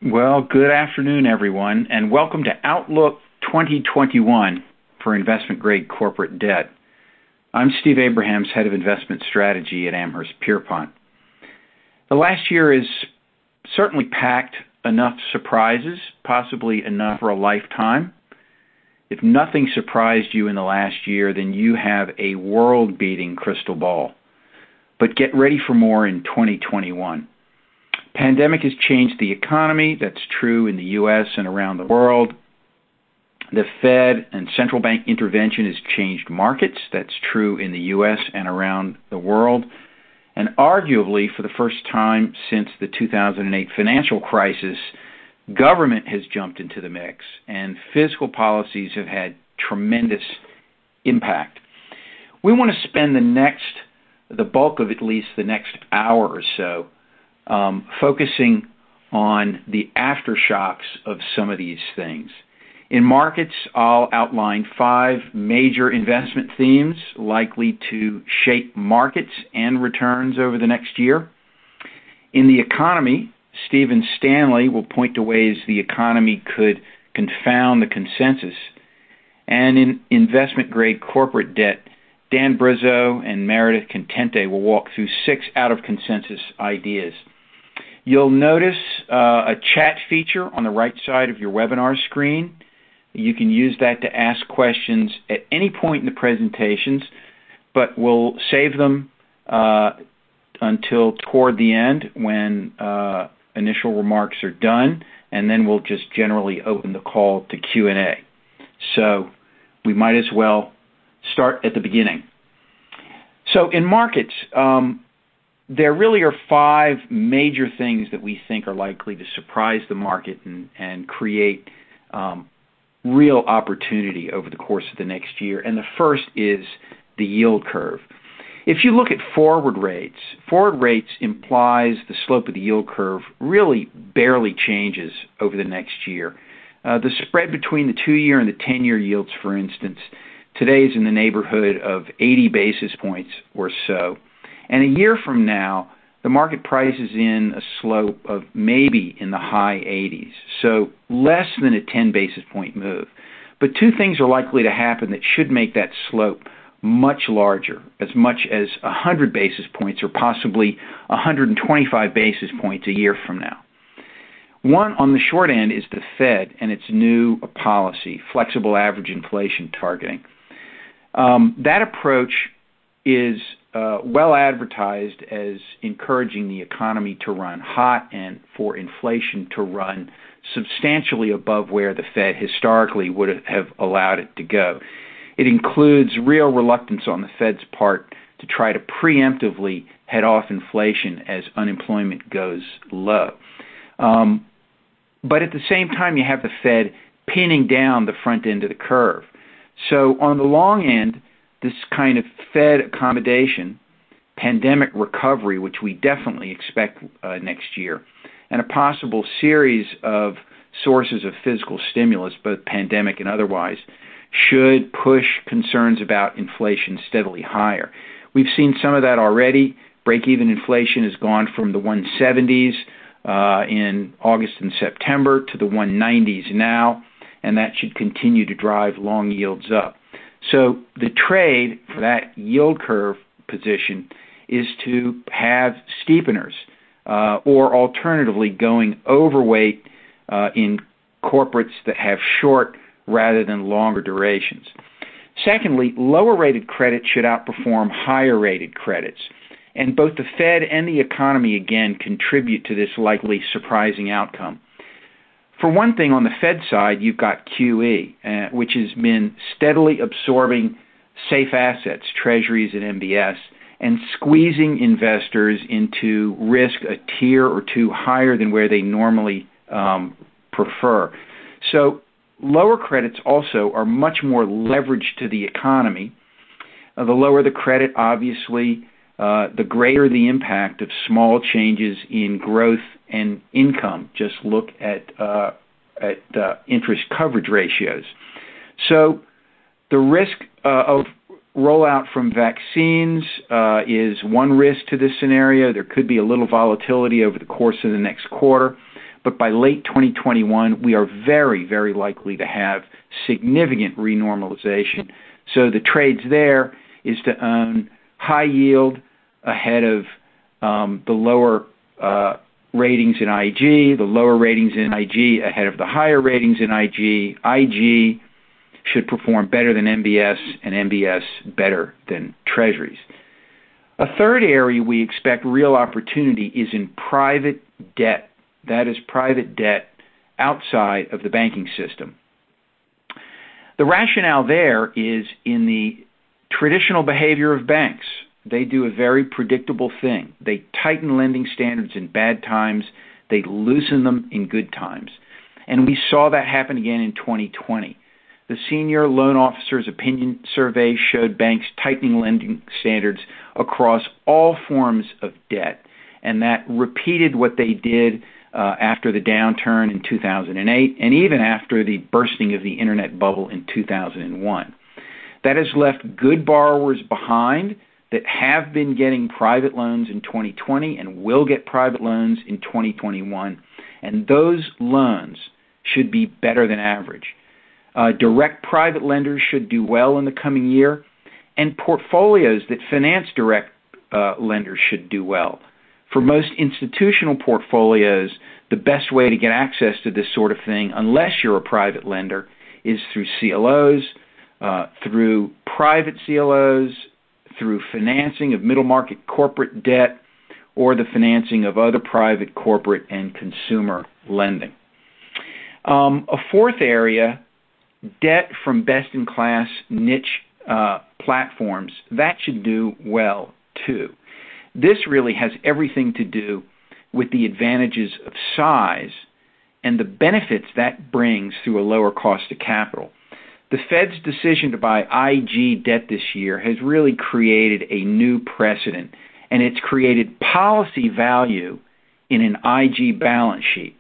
Well, good afternoon, everyone, and welcome to Outlook 2021 for investment-grade corporate debt. I'm Steve Abrahams, Head of Investment Strategy at Amherst Pierpont. The last year has certainly packed enough surprises, possibly enough for a lifetime. If nothing surprised you in the last year, then you have a world-beating crystal ball. But get ready for more in 2021. Pandemic has changed the economy. That's true in the U.S. and around the world. The Fed and central bank intervention has changed markets. That's true in the U.S. and around the world. And arguably, for the first time since the 2008 financial crisis, government has jumped into the mix, and fiscal policies have had tremendous impact. We want to spend the bulk of at least the next hour or so focusing on the aftershocks of some of these things. In markets, I'll outline 5 major investment themes likely to shape markets and returns over the next year. In the economy, Stephen Stanley will point to ways the economy could confound the consensus. And in investment-grade corporate debt, Dan Brizzo and Meredith Contente will walk through 6 out-of-consensus ideas. You'll notice a chat feature on the right side of your webinar screen. You can use that to ask questions at any point in the presentations, but we'll save them until toward the end when initial remarks are done, and then we'll just generally open the call to Q&A. So we might as well start at the beginning. So in markets, there really are 5 major things that we think are likely to surprise the market and create real opportunity over the course of the next year. And the first is the yield curve. If you look at forward rates implies the slope of the yield curve really barely changes over the next year. The spread between the 2-year and the 10-year yields, for instance, today is in the neighborhood of 80 basis points or so. And a year from now, the market prices in a slope of maybe in the high 80s, so less than a 10 basis point move. But 2 things are likely to happen that should make that slope much larger, as much as 100 basis points or possibly 125 basis points a year from now. One, on the short end, is the Fed and its new policy, flexible average inflation targeting. That approach is well advertised as encouraging the economy to run hot and for inflation to run substantially above where the Fed historically would have allowed it to go. It includes real reluctance on the Fed's part to try to preemptively head off inflation as unemployment goes low. But at the same time, you have the Fed pinning down the front end of the curve. So on the long end, this kind of Fed accommodation, pandemic recovery, which we definitely expect next year, and a possible series of sources of fiscal stimulus, both pandemic and otherwise, should push concerns about inflation steadily higher. We've seen some of that already. Break-even inflation has gone from the 170s in August and September to the 190s now, and that should continue to drive long yields up. So the trade for that yield curve position is to have steepeners or alternatively going overweight in corporates that have short rather than longer durations. Secondly, lower-rated credit should outperform higher-rated credits. And both the Fed and the economy, again, contribute to this likely surprising outcome. For one thing, on the Fed side, you've got QE, which has been steadily absorbing safe assets, treasuries and MBS, and squeezing investors into risk a tier or 2 higher than where they normally prefer. So lower credits also are much more leveraged to the economy. The lower the credit, obviously, the greater the impact of small changes in growth and income. Just look at interest coverage ratios. So the risk of rollout from vaccines is one risk to this scenario. There could be a little volatility over the course of the next quarter. but by late 2021, we are very, very likely to have significant renormalization. So the trades there is to own high yield ahead of the lower ratings in IG, the lower ratings in IG ahead of the higher ratings in IG. IG should perform better than MBS, and MBS better than Treasuries. A third area we expect real opportunity is in private debt. That is private debt outside of the banking system. The rationale there is in the traditional behavior of banks. They do a very predictable thing. They tighten lending standards in bad times. They loosen them in good times. And we saw that happen again in 2020. The Senior Loan Officers' Opinion Survey showed banks tightening lending standards across all forms of debt, and that repeated what they did after the downturn in 2008 and even after the bursting of the internet bubble in 2001. That has left good borrowers behind that have been getting private loans in 2020 and will get private loans in 2021, and those loans should be better than average. Direct private lenders should do well in the coming year, and portfolios that finance direct lenders should do well. For most institutional portfolios, the best way to get access to this sort of thing, unless you're a private lender, is through CLOs, through private CLOs, through financing of middle market corporate debt, or the financing of other private corporate and consumer lending. A fourth area, debt from best-in-class niche platforms, that should do well too. This really has everything to do with the advantages of size and the benefits that brings through a lower cost of capital. The Fed's decision to buy IG debt this year has really created a new precedent, and it's created policy value in an IG balance sheet.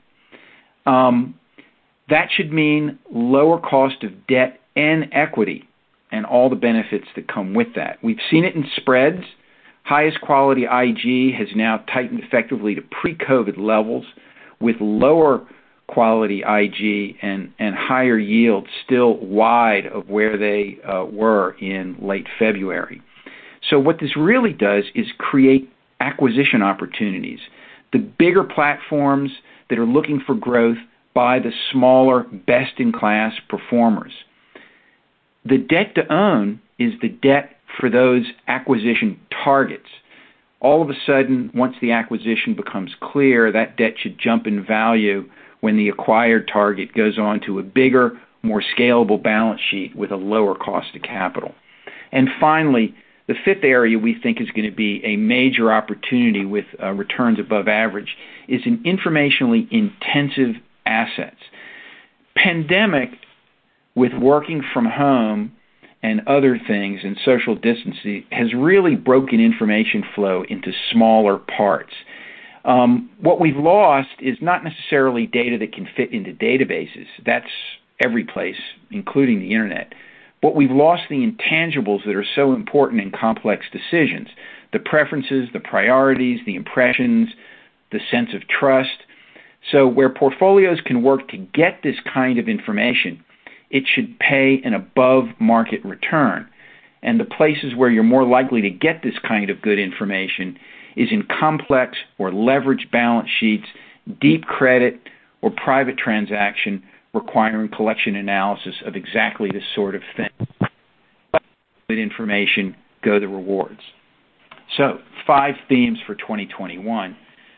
That should mean lower cost of debt and equity and all the benefits that come with that. We've seen it in spreads. Highest quality IG has now tightened effectively to pre-COVID levels, with lower quality IG and higher yields still wide of where they were in late February. So what this really does is create acquisition opportunities. The bigger platforms that are looking for growth buy the smaller, best-in-class performers. The debt to own is the debt for those acquisition targets. All of a sudden, once the acquisition becomes clear, that debt should jump in value when the acquired target goes on to a bigger, more scalable balance sheet with a lower cost of capital. And finally, the fifth area we think is going to be a major opportunity with returns above average is in informationally intensive assets. Pandemic, with working from home and other things and social distancing, has really broken information flow into smaller parts. What we've lost is not necessarily data that can fit into databases. That's every place, including the internet. But we've lost the intangibles that are so important in complex decisions: the preferences, the priorities, the impressions, the sense of trust. So where portfolios can work to get this kind of information, it should pay an above-market return. And the places where you're more likely to get this kind of good information is in complex or leveraged balance sheets, deep credit, or private transaction requiring collection analysis of exactly this sort of thing. With information, go the rewards. So, 5 themes for 2021.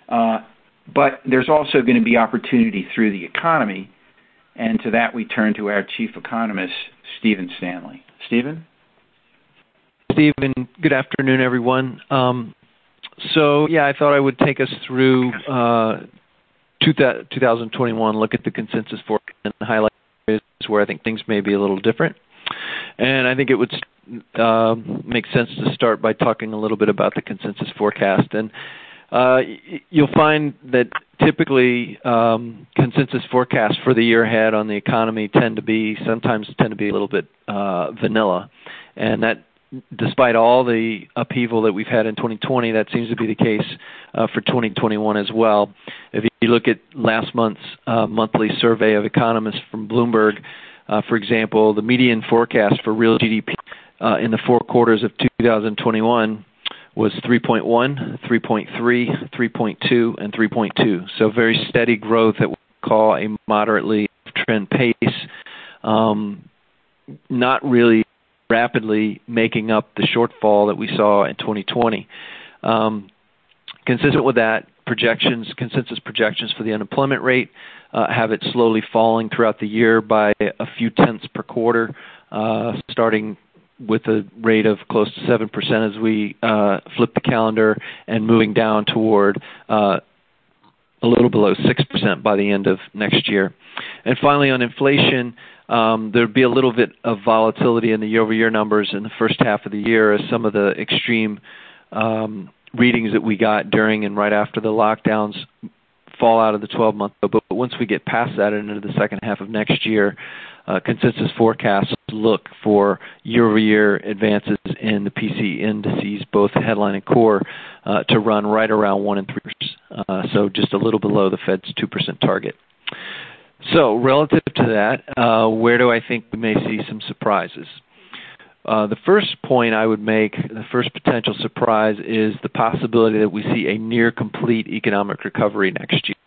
But there's also going to be opportunity through the economy, and to that we turn to our chief economist, Stephen Stanley. Stephen? Stephen, good afternoon, everyone. I thought I would take us through 2021, look at the consensus forecast and highlight areas where I think things may be a little different. And I think it would make sense to start by talking a little bit about the consensus forecast. And you'll find that typically consensus forecasts for the year ahead on the economy sometimes tend to be a little bit vanilla. And that despite all the upheaval that we've had in 2020, that seems to be the case for 2021 as well. If you look at last month's monthly survey of economists from Bloomberg, for example, the median forecast for real GDP in the 4 quarters of 2021 was 3.1, 3.3, 3.2, and 3.2. So very steady growth that we call a moderately trend pace, not really rapidly making up the shortfall that we saw in 2020. Consistent with that, consensus projections for the unemployment rate have it slowly falling throughout the year by a few tenths per quarter, starting with a rate of close to 7% as we flip the calendar and moving down toward a little below 6% by the end of next year. And finally, on inflation, there'd be a little bit of volatility in the year-over-year numbers in the first half of the year as some of the extreme readings that we got during and right after the lockdowns fall out of the 12-month. But once we get past that and into the second half of next year, consensus forecasts look for year-over-year advances in the PCE indices, both headline and core, to run right around 1 and 3%, so just a little below the Fed's 2% target. So relative to that, where do I think we may see some surprises? The first point I would make, the first potential surprise, is the possibility that we see a near complete economic recovery next year.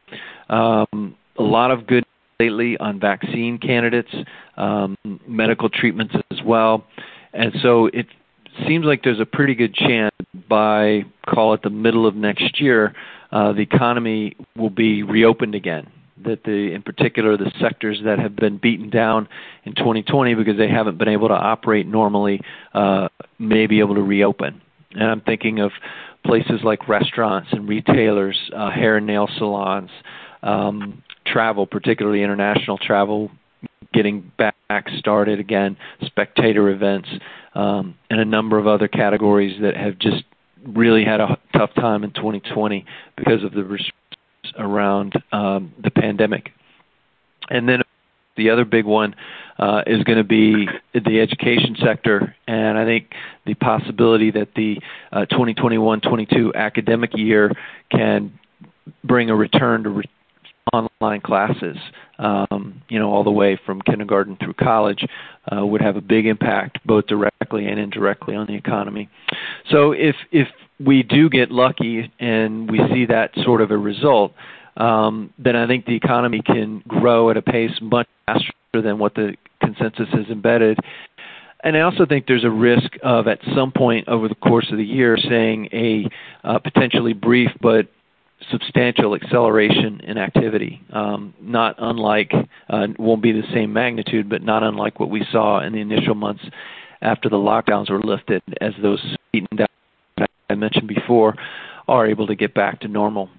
A lot of good lately on vaccine candidates, medical treatments as well. And so it seems like there's a pretty good chance by, call it the middle of next year, the economy will be reopened again. That in particular, the sectors that have been beaten down in 2020 because they haven't been able to operate normally may be able to reopen. And I'm thinking of places like restaurants and retailers, hair and nail salons, travel, particularly international travel, getting back started again, spectator events, and a number of other categories that have just really had a tough time in 2020 because of the restrictions around the pandemic. And then the other big one is going to be the education sector, and I think the possibility that the 2021-22 academic year can bring a return to online classes, all the way from kindergarten through college, would have a big impact both directly and indirectly on the economy. So if we do get lucky and we see that sort of a result, then I think the economy can grow at a pace much faster than what the consensus has embedded. And I also think there's a risk of, at some point over the course of the year, saying a potentially brief but substantial acceleration in activity, not unlike, won't be the same magnitude, but not unlike what we saw in the initial months after the lockdowns were lifted, as those beaten down I mentioned before are able to get back to normal.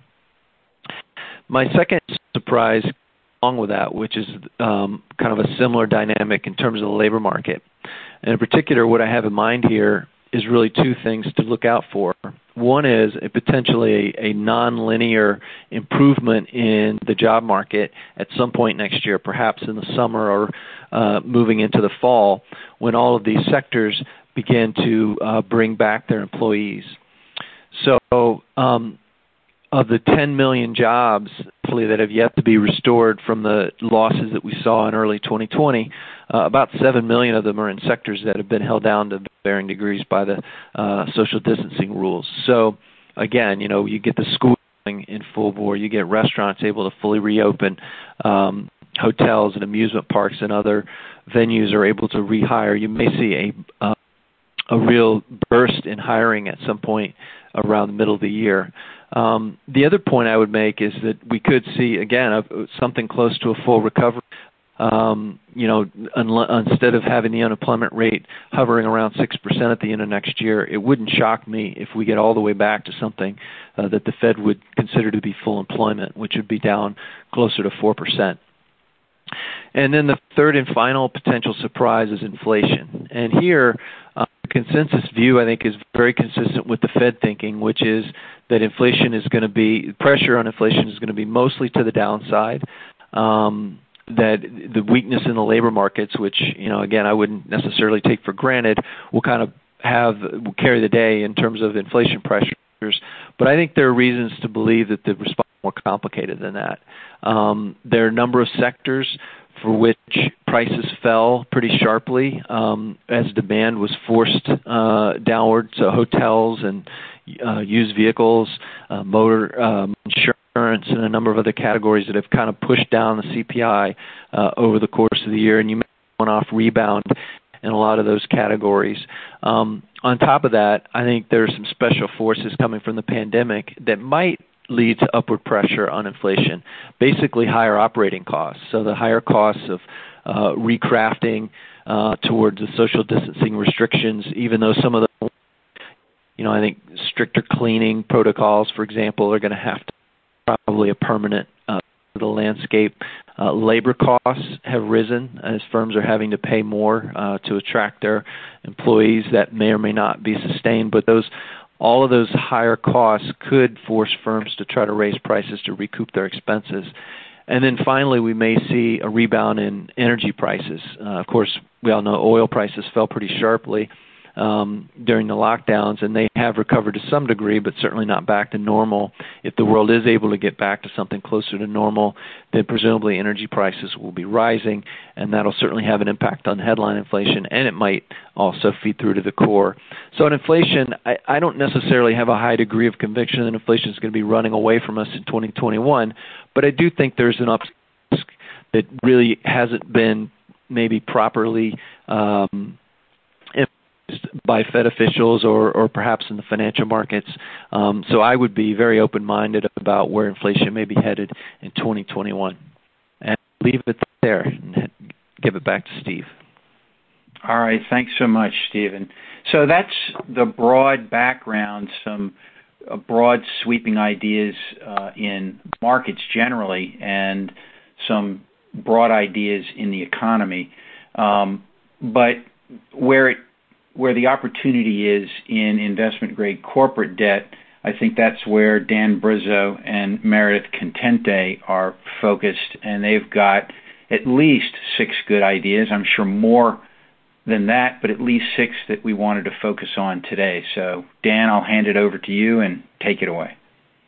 My second surprise along with that, which is kind of a similar dynamic in terms of the labor market. And in particular, what I have in mind here is really two things to look out for. One is potentially a nonlinear improvement in the job market at some point next year, perhaps in the summer or moving into the fall, when all of these sectors begin to bring back their employees. So of the 10 million jobs that have yet to be restored from the losses that we saw in early 2020, about 7 million of them are in sectors that have been held down to varying degrees by the social distancing rules. So again, you get the school in full bore, you get restaurants able to fully reopen, hotels and amusement parks and other venues are able to rehire. You may see a real burst in hiring at some point around the middle of the year. The other point I would make is that we could see, again, something close to a full recovery. Instead of having the unemployment rate hovering around 6% at the end of next year, it wouldn't shock me if we get all the way back to something that the Fed would consider to be full employment, which would be down closer to 4%. And then the third and final potential surprise is inflation. And here, the consensus view, I think, is very consistent with the Fed thinking, which is that pressure on inflation is going to be mostly to the downside, that the weakness in the labor markets, which, again, I wouldn't necessarily take for granted, will kind of carry the day in terms of inflation pressures. But I think there are reasons to believe that the response is more complicated than that. There are a number of sectors for which prices fell pretty sharply as demand was forced downward. So hotels and used vehicles, motor insurance, and a number of other categories that have kind of pushed down the CPI over the course of the year. And you may have one-off rebound in a lot of those categories. On top of that, I think there are some special forces coming from the pandemic that might lead to upward pressure on inflation, basically higher operating costs. So the higher costs of recrafting towards the social distancing restrictions, even though some of the, I think stricter cleaning protocols, for example, are going to have to probably a permanent the landscape. Labor costs have risen as firms are having to pay more to attract their employees. That may or may not be sustained, but all of those higher costs could force firms to try to raise prices to recoup their expenses. And then finally, we may see a rebound in energy prices. Of course, we all know oil prices fell pretty sharply during the lockdowns, and they have recovered to some degree, but certainly not back to normal. If the world is able to get back to something closer to normal, then presumably energy prices will be rising, and that'll certainly have an impact on headline inflation, and it might also feed through to the core. So on inflation, I don't necessarily have a high degree of conviction that inflation is going to be running away from us in 2021, but I do think there's an upside risk that really hasn't been maybe properly by Fed officials or perhaps in the financial markets. So I would be very open-minded about where inflation may be headed in 2021. And leave it there and give it back to Steve. All right. Thanks so much, Stephen. So that's the broad background, some broad sweeping ideas in markets generally and some broad ideas in the economy. But where the opportunity is in investment-grade corporate debt, I think that's where Dan Brizzo and Meredith Contente are focused, and they've got at least 6 good ideas. I'm sure more than that, but at least 6 that we wanted to focus on today. So, Dan, I'll hand it over to you and take it away.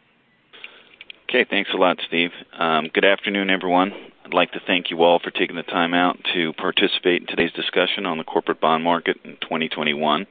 Okay, thanks a lot, Steve. Good afternoon, everyone. I'd like to thank you all for taking the time out to participate in today's discussion on the corporate bond market in 2021.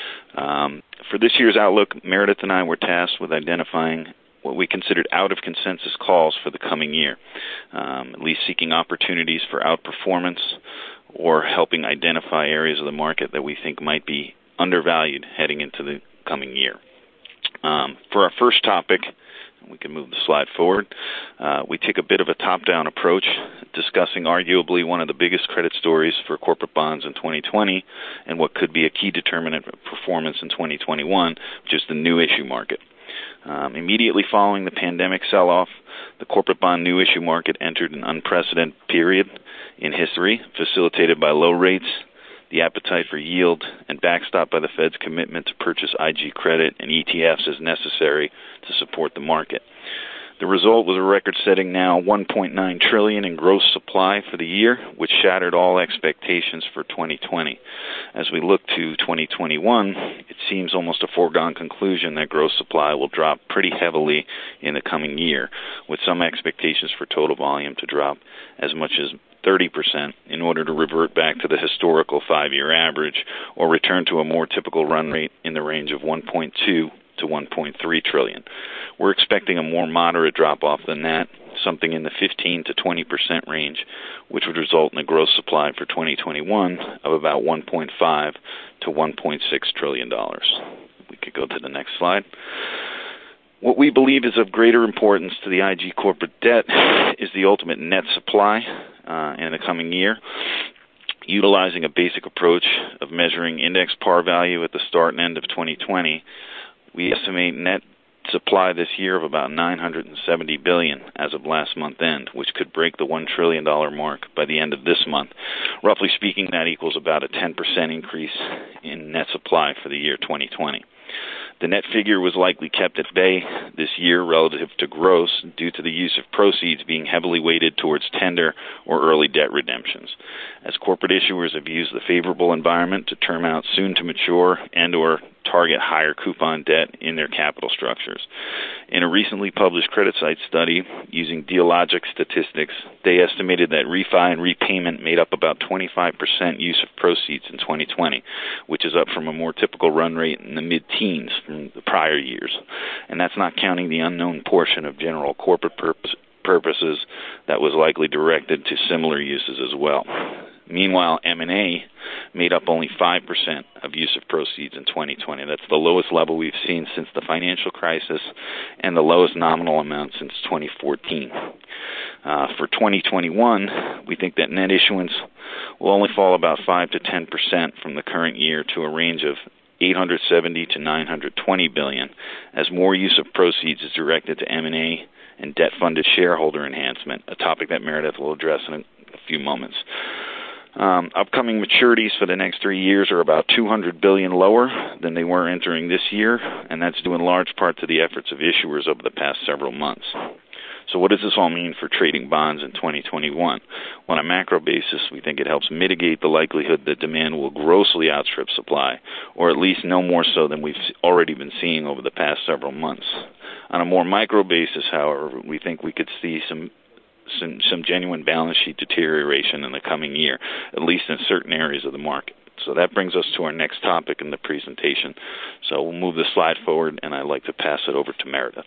For this year's Outlook, Meredith and I were tasked with identifying what we considered out-of-consensus calls for the coming year, at least seeking opportunities for outperformance or helping identify areas of the market that we think might be undervalued heading into the coming year. For our first topic, we can move the slide forward. We take a bit of a top-down approach, discussing arguably one of the biggest credit stories for corporate bonds in 2020 and what could be a key determinant of performance in 2021, which is the new issue market. Immediately following the pandemic sell-off, the corporate bond new issue market entered an unprecedented period in history, facilitated by low rates, the appetite for yield, and backstopped by the Fed's commitment to purchase IG credit and ETFs as necessary to support the market. The result was a record-setting now $1.9 trillion in gross supply for the year, which shattered all expectations for 2020. As we look to 2021, it seems almost a foregone conclusion that gross supply will drop pretty heavily in the coming year, with some expectations for total volume to drop as much as 30% in order to revert back to the historical 5-year average or return to a more typical run rate in the range of 1.2 to 1.3 trillion. We're expecting a more moderate drop-off than that, something in the 15 to 20% range, which would result in a gross supply for 2021 of about 1.5 to 1.6 trillion dollars. We could go to the next slide. What we believe is of greater importance to the IG corporate debt is the ultimate net supply in the coming year. Utilizing a basic approach of measuring index par value at the start and end of 2020, we estimate net supply this year of about $970 billion as of last month end, which could break the $1 trillion mark by the end of this month. Roughly speaking, that equals about a 10% increase in net supply for the year 2020. The net figure was likely kept at bay this year relative to gross due to the use of proceeds being heavily weighted towards tender or early debt redemptions, as corporate issuers have used the favorable environment to term out soon to mature and or target higher coupon debt in their capital structures. In a recently published CreditSights study using Dealogic statistics, they estimated that refi and repayment made up about 25% use of proceeds in 2020, which is up from a more typical run rate in the mid-teens from the prior years. And that's not counting the unknown portion of general corporate purposes that was likely directed to similar uses as well. Meanwhile, M&A made up only 5% of use of proceeds in 2020. That's the lowest level we've seen since the financial crisis and the lowest nominal amount since 2014. For 2021, we think that net issuance will only fall about 5 to 10% from the current year to a range of $870 to $920 billion, as more use of proceeds is directed to M&A and debt-funded shareholder enhancement, a topic that Meredith will address in a few moments. Upcoming maturities for the next 3 years are about $200 billion lower than they were entering this year, and that's due in large part to the efforts of issuers over the past several months. So what does this all mean for trading bonds in 2021? On a macro basis, we think it helps mitigate the likelihood that demand will grossly outstrip supply, or at least no more so than we've already been seeing over the past several months. On a more micro basis, however, we think we could see some genuine balance sheet deterioration in the coming year, at least in certain areas of the market. So that brings us to our next topic in the presentation. So we'll move the slide forward, and I'd like to pass it over to Meredith.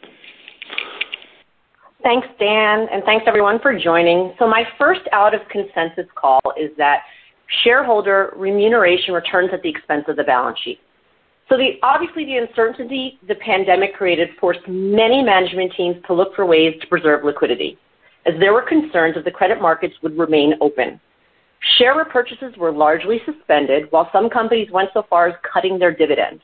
Thanks, Dan, and thanks, everyone, for joining. So my first out of consensus call is that shareholder remuneration returns at the expense of the balance sheet. So obviously the uncertainty the pandemic created forced many management teams to look for ways to preserve liquidity, as there were concerns that the credit markets would remain open. Share repurchases were largely suspended, while some companies went so far as cutting their dividends.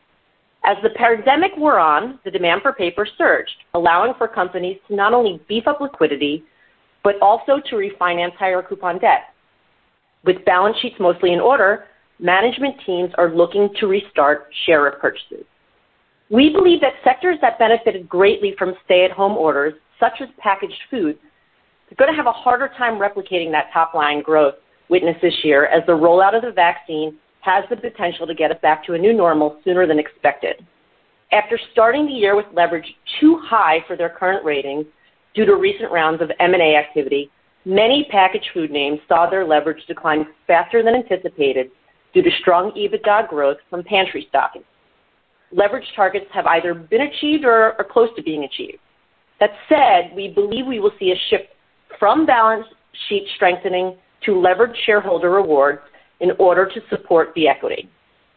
As the pandemic wore on, the demand for paper surged, allowing for companies to not only beef up liquidity, but also to refinance higher coupon debt. With balance sheets mostly in order, management teams are looking to restart share repurchases. We believe that sectors that benefited greatly from stay-at-home orders, such as packaged foods, are going to have a harder time replicating that top-line growth witnessed this year, as the rollout of the vaccine has the potential to get us back to a new normal sooner than expected. After starting the year with leverage too high for their current ratings due to recent rounds of M&A activity, many packaged food names saw their leverage decline faster than anticipated due to strong EBITDA growth from pantry stocking. Leverage targets have either been achieved or are close to being achieved. That said, we believe we will see a shift from balance sheet strengthening to leveraged shareholder rewards in order to support the equity.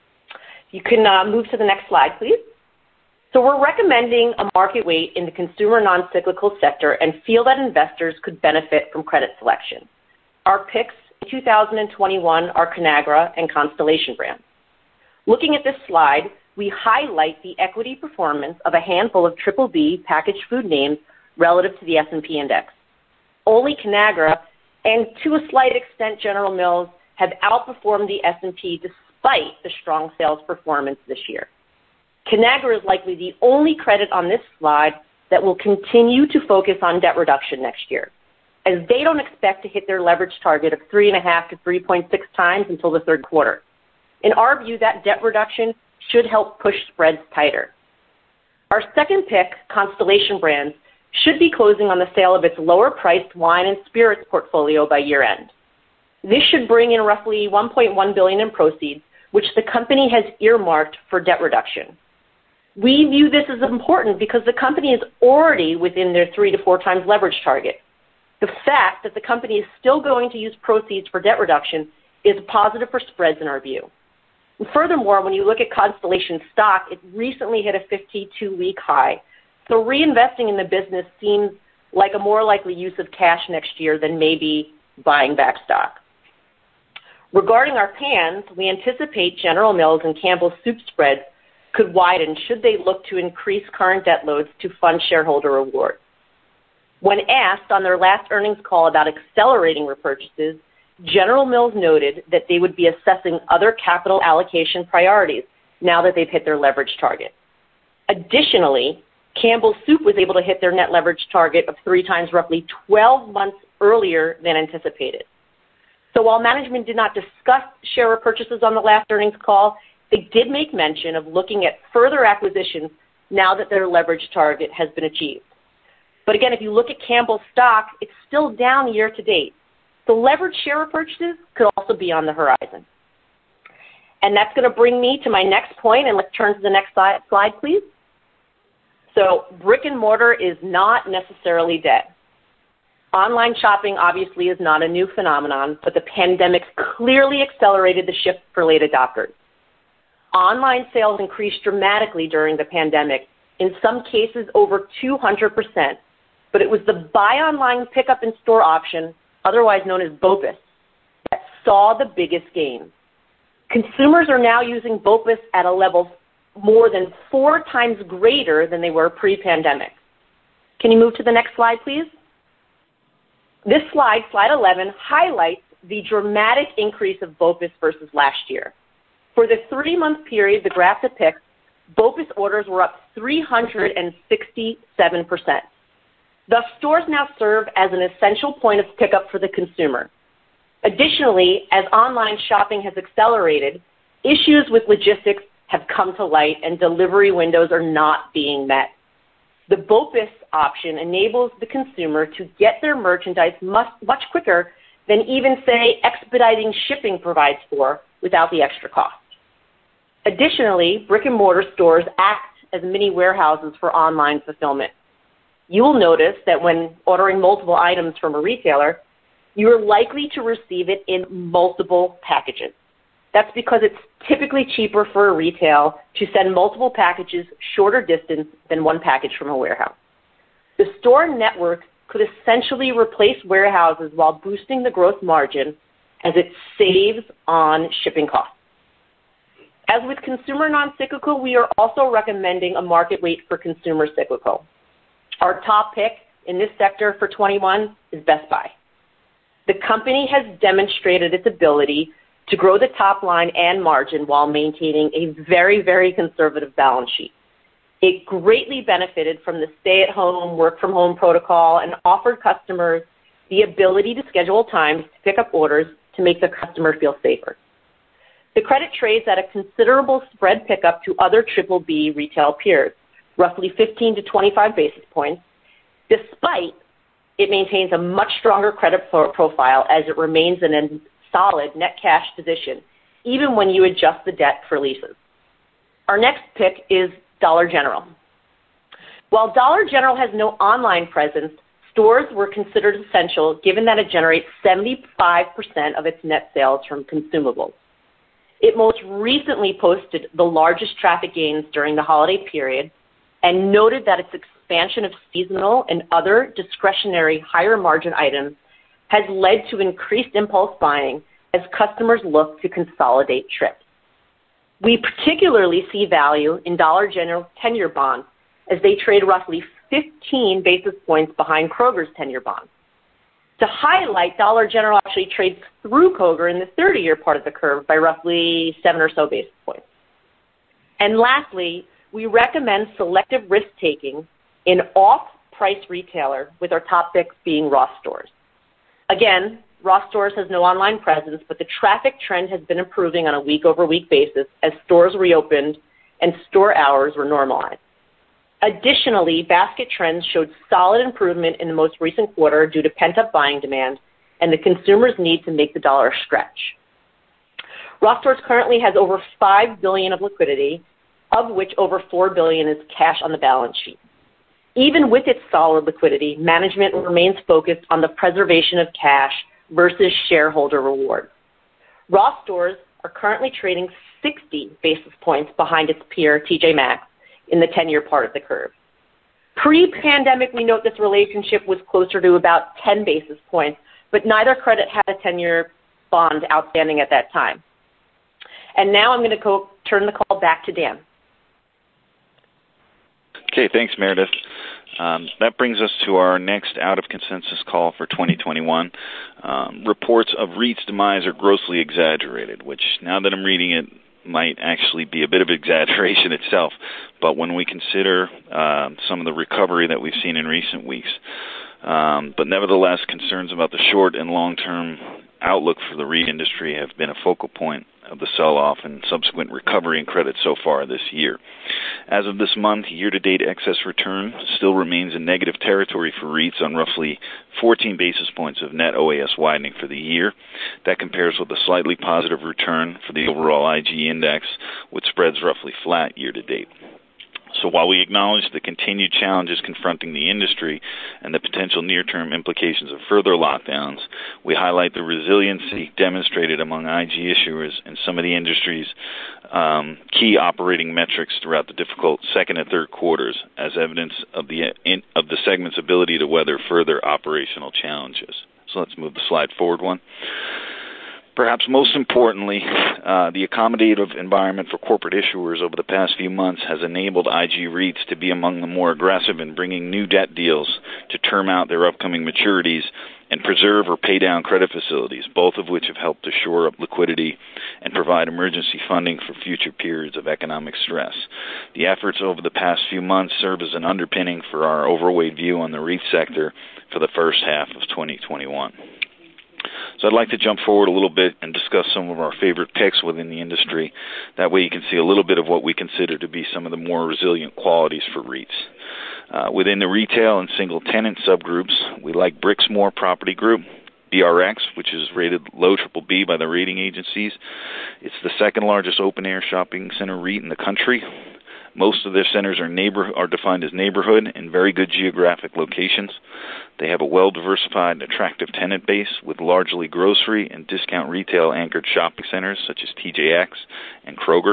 You can move to the next slide, please. So we're recommending a market weight in the consumer non-cyclical sector and feel that investors could benefit from credit selection. Our picks in 2021 are Conagra and Constellation Brands. Looking at this slide, we highlight the equity performance of a handful of BBB packaged food names relative to the S&P index. Only Conagra and, to a slight extent, General Mills have outperformed the S&P despite the strong sales performance this year. Conagra is likely the only credit on this slide that will continue to focus on debt reduction next year, as they don't expect to hit their leverage target of 3.5 to 3.6 times until the third quarter. In our view, that debt reduction should help push spreads tighter. Our second pick, Constellation Brands, should be closing on the sale of its lower-priced wine and spirits portfolio by year-end. This should bring in roughly $1.1 billion in proceeds, which the company has earmarked for debt reduction. We view this as important because the company is already within their 3 to 4 times leverage target. The fact that the company is still going to use proceeds for debt reduction is positive for spreads in our view. And furthermore, when you look at Constellation stock, it recently hit a 52-week high. So reinvesting in the business seems like a more likely use of cash next year than maybe buying back stock. Regarding our pans, we anticipate General Mills and Campbell's Soup spreads could widen should they look to increase current debt loads to fund shareholder rewards. When asked on their last earnings call about accelerating repurchases, General Mills noted that they would be assessing other capital allocation priorities now that they've hit their leverage target. Additionally, Campbell's Soup was able to hit their net leverage target of 3 times roughly 12 months earlier than anticipated. So while management did not discuss share repurchases on the last earnings call, they did make mention of looking at further acquisitions now that their leverage target has been achieved. But again, if you look at Campbell's stock, it's still down year to date. So leveraged share repurchases could also be on the horizon. And that's going to bring me to my next point, and let's turn to the next slide, please. So brick and mortar is not necessarily dead. Online shopping obviously is not a new phenomenon, but the pandemic clearly accelerated the shift for late adopters. Online sales increased dramatically during the pandemic, in some cases over 200%, but it was the buy online pickup in store option, otherwise known as BOPUS, that saw the biggest gains. Consumers are now using BOPUS at a level more than 4 times greater than they were pre-pandemic. Can you move to the next slide, please? This slide, slide 11, highlights the dramatic increase of BOPUS versus last year. For the 3-month period, the graph depicts, BOPUS orders were up 367%. Thus, stores now serve as an essential point of pickup for the consumer. Additionally, as online shopping has accelerated, issues with logistics have come to light and delivery windows are not being met. The BOPUS option enables the consumer to get their merchandise much quicker than even, say, expediting shipping provides for without the extra cost. Additionally, brick-and-mortar stores act as mini warehouses for online fulfillment. You will notice that when ordering multiple items from a retailer, you are likely to receive it in multiple packages. That's because it's typically cheaper for a retail to send multiple packages shorter distance than one package from a warehouse. The store network could essentially replace warehouses while boosting the gross margin as it saves on shipping costs. As with consumer non-cyclical, we are also recommending a market weight for consumer cyclical. Our top pick in this sector for 21 is Best Buy. The company has demonstrated its ability to grow the top line and margin while maintaining a very, very conservative balance sheet. It greatly benefited from the stay-at-home, work-from-home protocol and offered customers the ability to schedule times to pick up orders to make the customer feel safer. The credit trades at a considerable spread pickup to other BBB retail peers, roughly 15 to 25 basis points, despite it maintains a much stronger credit profile as it remains in a solid net cash position, even when you adjust the debt for leases. Our next pick is Dollar General. While Dollar General has no online presence, stores were considered essential given that it generates 75% of its net sales from consumables. It most recently posted the largest traffic gains during the holiday period and noted that its expansion of seasonal and other discretionary higher margin items has led to increased impulse buying as customers look to consolidate trips. We particularly see value in Dollar General 10-year bonds as they trade roughly 15 basis points behind Kroger's 10-year bonds. To highlight, Dollar General actually trades through Kroger in the 30-year part of the curve by roughly 7 or so basis points. And lastly, we recommend selective risk-taking in off-price retailer, with our top picks being Ross Stores. Again, Ross Stores has no online presence, but the traffic trend has been improving on a week-over-week basis as stores reopened and store hours were normalized. Additionally, basket trends showed solid improvement in the most recent quarter due to pent-up buying demand and the consumer's need to make the dollar stretch. Ross Stores currently has over $5 billion of liquidity, of which over $4 billion is cash on the balance sheet. Even with its solid liquidity, management remains focused on the preservation of cash versus shareholder reward. Ross Stores are currently trading 60 basis points behind its peer, TJ Maxx, in the 10-year part of the curve. Pre-pandemic, we note this relationship was closer to about 10 basis points, but neither credit had a 10-year bond outstanding at that time. And now I'm going to turn the call back to Dan. Okay, thanks, Meredith. That brings us to our next out-of-consensus call for 2021. Reports of REIT's demise are grossly exaggerated, which, now that I'm reading it, might actually be a bit of exaggeration itself. But when we consider some of the recovery that we've seen in recent weeks, but nevertheless, concerns about the short and long-term outlook for the REIT industry have been a focal point of the sell-off and subsequent recovery in credit so far this year. As of this month, year-to-date excess return still remains in negative territory for REITs on roughly 14 basis points of net OAS widening for the year. That compares with a slightly positive return for the overall IG index, with spreads roughly flat year-to-date. So while we acknowledge the continued challenges confronting the industry and the potential near-term implications of further lockdowns, we highlight the resiliency demonstrated among IG issuers and some of the industry's key operating metrics throughout the difficult second and third quarters as evidence of the segment's ability to weather further operational challenges. So let's move the slide forward one. Perhaps most importantly, the accommodative environment for corporate issuers over the past few months has enabled IG REITs to be among the more aggressive in bringing new debt deals to term out their upcoming maturities and preserve or pay down credit facilities, both of which have helped to shore up liquidity and provide emergency funding for future periods of economic stress. The efforts over the past few months serve as an underpinning for our overweight view on the REIT sector for the first half of 2021. So I'd like to jump forward a little bit and discuss some of our favorite picks within the industry. That way you can see a little bit of what we consider to be some of the more resilient qualities for REITs. Within the retail and single-tenant subgroups, we like Brixmor Property Group, BRX, which is rated low BBB by the rating agencies. It's the second largest open-air shopping center REIT in the country. Most of their centers are defined as neighborhood in very good geographic locations. They have a well-diversified and attractive tenant base with largely grocery and discount retail anchored shopping centers such as TJX and Kroger.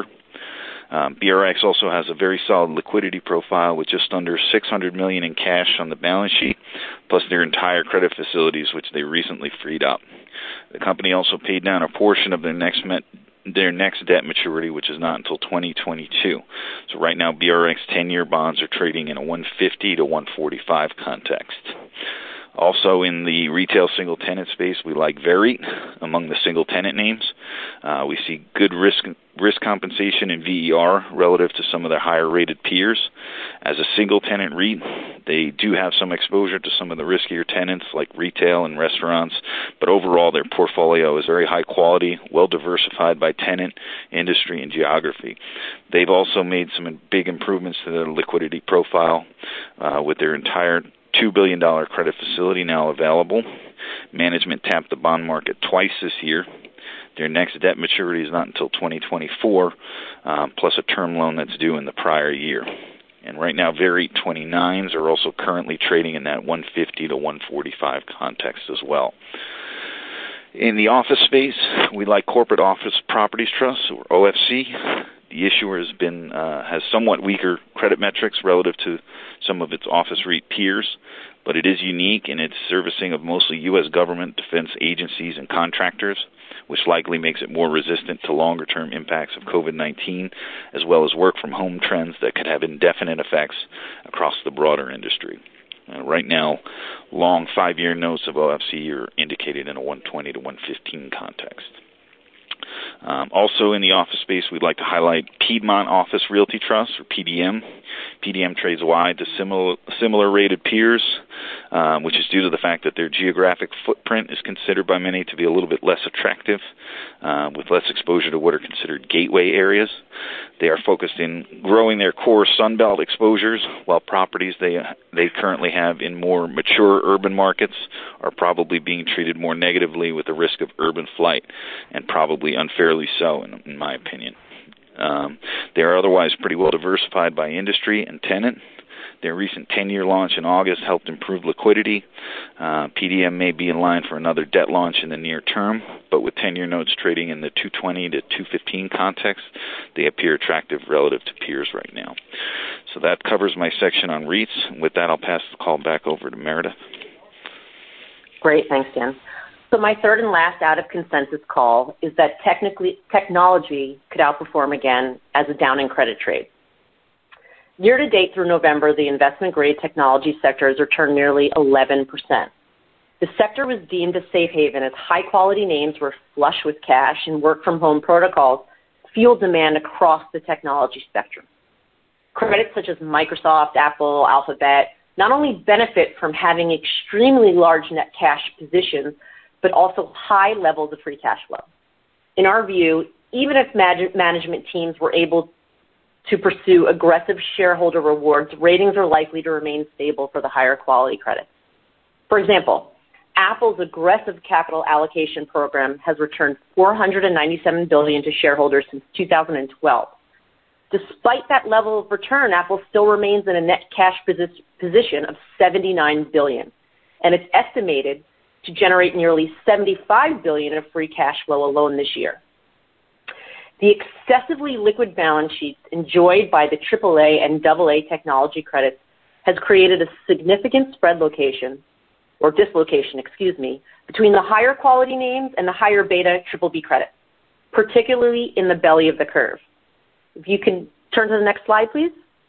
BRX also has a very solid liquidity profile with just under $600 million in cash on the balance sheet, plus their entire credit facilities, which they recently freed up. The company also paid down a portion of their next debt maturity, which is not until 2022. So right now, BRX 10-year bonds are trading in a 150 to 145 context. Also in the retail single-tenant space, we like VEREIT among the single-tenant names. We see good risk compensation in VER relative to some of their higher-rated peers. As a single-tenant REIT, they do have some exposure to some of the riskier tenants like retail and restaurants, but overall their portfolio is very high quality, well-diversified by tenant, industry, and geography. They've also made some big improvements to their liquidity profile with their entire $2 billion credit facility now available. Management tapped the bond market twice this year. Their next debt maturity is not until 2024, plus a term loan that's due in the prior year. And right now, VEREIT 29s are also currently trading in that 150 to 145 context as well. In the office space, we like Corporate Office Properties Trust, or OFC. The issuer has somewhat weaker credit metrics relative to some of its office REIT peers, but it is unique in its servicing of mostly U.S. government, defense agencies, and contractors, which likely makes it more resistant to longer-term impacts of COVID-19, as well as work-from-home trends that could have indefinite effects across the broader industry. Right now, long 5-year notes of OFC are indicated in a 120 to 115 context. Also in the office space, we'd like to highlight Piedmont Office Realty Trust, or PDM. PDM trades wide to similar rated peers, which is due to the fact that their geographic footprint is considered by many to be a little bit less attractive, with less exposure to what are considered gateway areas. They are focused in growing their core Sunbelt exposures, while properties they currently have in more mature urban markets are probably being treated more negatively with the risk of urban flight, and probably unfairly so, in my opinion. They are otherwise pretty well diversified by industry and tenant. Their recent 10-year launch in August helped improve liquidity. PDM may be in line for another debt launch in the near term, but with 10-year notes trading in the 220 to 215 context, they appear attractive relative to peers right now. So that covers my section on REITs. With that, I'll pass the call back over to Meredith. Great, thanks, Dan. So my third and last out of consensus call is that technology could outperform again as a down in credit trade. Year to date through November, the investment-grade technology sector has returned nearly 11%. The sector was deemed a safe haven as high-quality names were flush with cash and work-from-home protocols fuel demand across the technology spectrum. Credits such as Microsoft, Apple, Alphabet not only benefit from having extremely large net cash positions, but also high levels of free cash flow. In our view, even if management teams were able to pursue aggressive shareholder rewards, ratings are likely to remain stable for the higher quality credits. For example, Apple's aggressive capital allocation program has returned $497 billion to shareholders since 2012. Despite that level of return, Apple still remains in a net cash position of $79 billion, and it's estimated to generate nearly $75 billion of free cash flow alone this year. The excessively liquid balance sheets enjoyed by the AAA and AA technology credits has created a significant dislocation, between the higher quality names and the higher beta BBB credits, particularly in the belly of the curve. If you can turn to the next slide, please.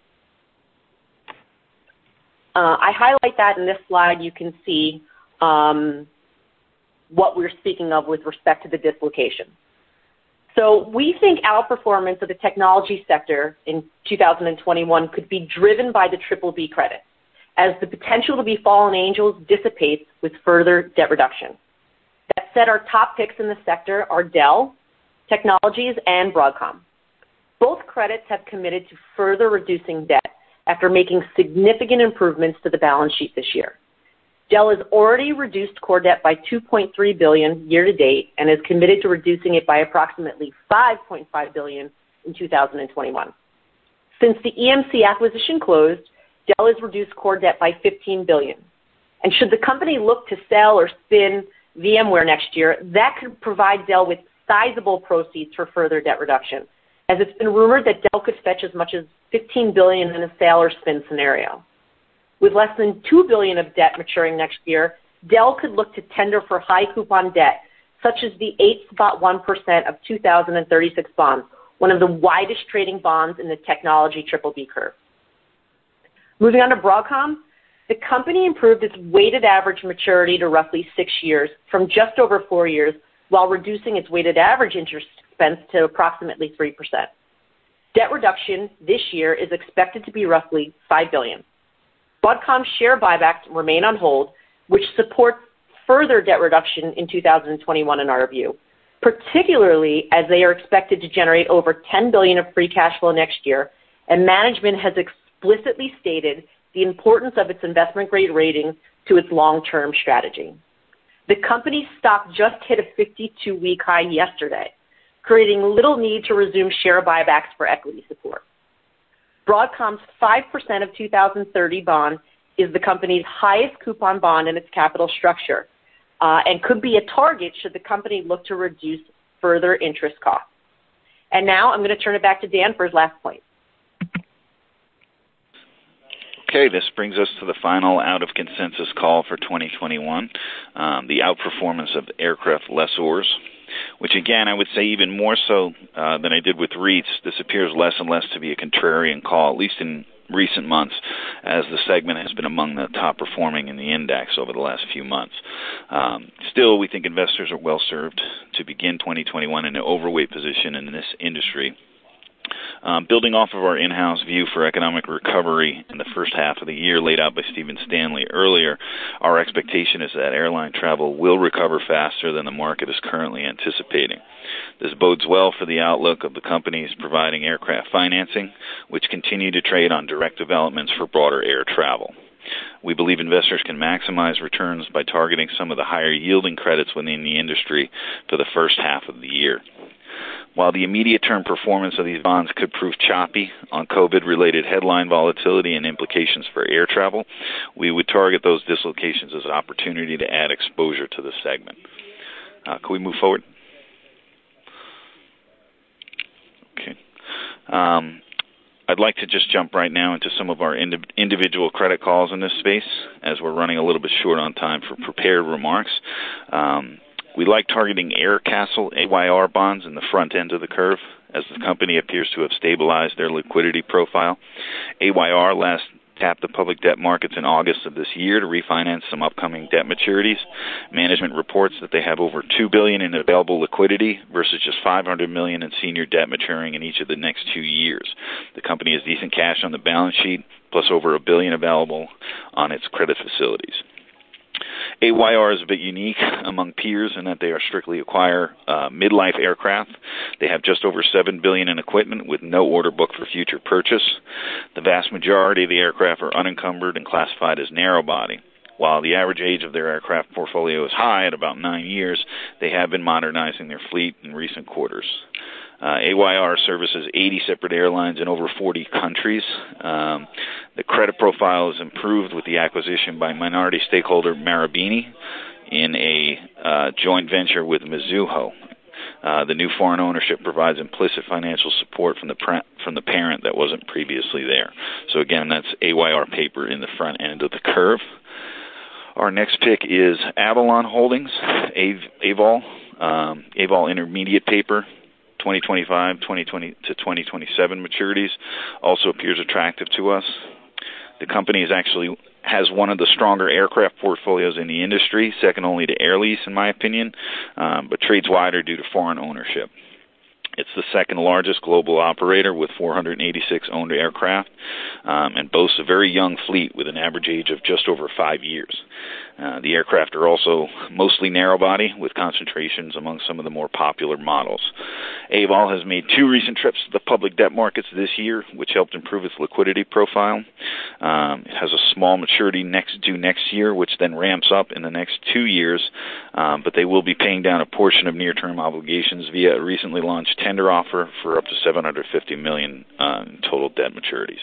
I highlight that in this slide. You can see what we're speaking of with respect to the dislocation. So we think outperformance of the technology sector in 2021 could be driven by the BBB credit, as the potential to be fallen angels dissipates with further debt reduction. That said, our top picks in the sector are Dell Technologies and Broadcom. Both credits have committed to further reducing debt after making significant improvements to the balance sheet this year. Dell has already reduced core debt by $2.3 billion year to date and is committed to reducing it by approximately $5.5 billion in 2021. Since the EMC acquisition closed, Dell has reduced core debt by $15 billion. And should the company look to sell or spin VMware next year, that could provide Dell with sizable proceeds for further debt reduction, as it's been rumored that Dell could fetch as much as $15 billion in a sale or spin scenario. With less than $2 billion of debt maturing next year, Dell could look to tender for high coupon debt, such as the 8.1% of 2036 bonds, one of the widest trading bonds in the technology BBB curve. Moving on to Broadcom, the company improved its weighted average maturity to roughly 6 years from just over 4 years, while reducing its weighted average interest expense to approximately 3%. Debt reduction this year is expected to be roughly $5 billion. Broadcom's share buybacks remain on hold, which supports further debt reduction in 2021 in our view, particularly as they are expected to generate over $10 billion of free cash flow next year, and management has explicitly stated the importance of its investment-grade rating to its long-term strategy. The company's stock just hit a 52-week high yesterday, creating little need to resume share buybacks for equity support. Broadcom's 5% of 2030 bond is the company's highest coupon bond in its capital structure, and could be a target should the company look to reduce further interest costs. And now I'm going to turn it back to Dan for his last point. Okay, this brings us to the final out of consensus call for 2021, the outperformance of aircraft lessors, which again, I would say even more so than I did with REITs, this appears less and less to be a contrarian call, at least in recent months, as the segment has been among the top performing in the index over the last few months. Still, we think investors are well served to begin 2021 in an overweight position in this industry. Building off of our in-house view for economic recovery in the first half of the year laid out by Stephen Stanley earlier, our expectation is that airline travel will recover faster than the market is currently anticipating. This bodes well for the outlook of the companies providing aircraft financing, which continue to trade on direct developments for broader air travel. We believe investors can maximize returns by targeting some of the higher yielding credits within the industry for the first half of the year. While the immediate term performance of these bonds could prove choppy on COVID-related headline volatility and implications for air travel, we would target those dislocations as an opportunity to add exposure to the segment. Can we move forward? Okay. I'd like to just jump right now into some of our individual credit calls in this space, as we're running a little bit short on time for prepared remarks. We like targeting Aircastle AYR bonds in the front end of the curve, as the company appears to have stabilized their liquidity profile. AYR last tapped the public debt markets in August of this year to refinance some upcoming debt maturities. Management reports that they have over $2 billion in available liquidity versus just $500 million in senior debt maturing in each of the next 2 years. The company has decent cash on the balance sheet, plus over $1 billion available on its credit facilities. AYR is a bit unique among peers in that they are strictly acquire mid-life aircraft. They have just over $7 billion in equipment with no order book for future purchase. The vast majority of the aircraft are unencumbered and classified as narrow-body. While the average age of their aircraft portfolio is high at about 9 years, they have been modernizing their fleet in recent quarters. AYR services 80 separate airlines in over 40 countries. The credit profile is improved with the acquisition by minority stakeholder Marubeni in a joint venture with Mizuho. The new foreign ownership provides implicit financial support from the parent that wasn't previously there. So again, that's AYR paper in the front end of the curve. Our next pick is Avalon Holdings, AVOL Intermediate Paper, 2025, 2020 to 2027 maturities, also appears attractive to us. The company has one of the stronger aircraft portfolios in the industry, second only to Air Lease in my opinion, but trades wider due to foreign ownership. It's the second largest global operator with 486 owned aircraft and boasts a very young fleet with an average age of just over 5 years. The aircraft are also mostly narrow-body with concentrations among some of the more popular models. AVOL has made 2 recent trips to the public debt markets this year, which helped improve its liquidity profile. It has a small maturity due next year, which then ramps up in the next 2 years, but they will be paying down a portion of near-term obligations via a recently launched tender offer for up to $750 million in total debt maturities.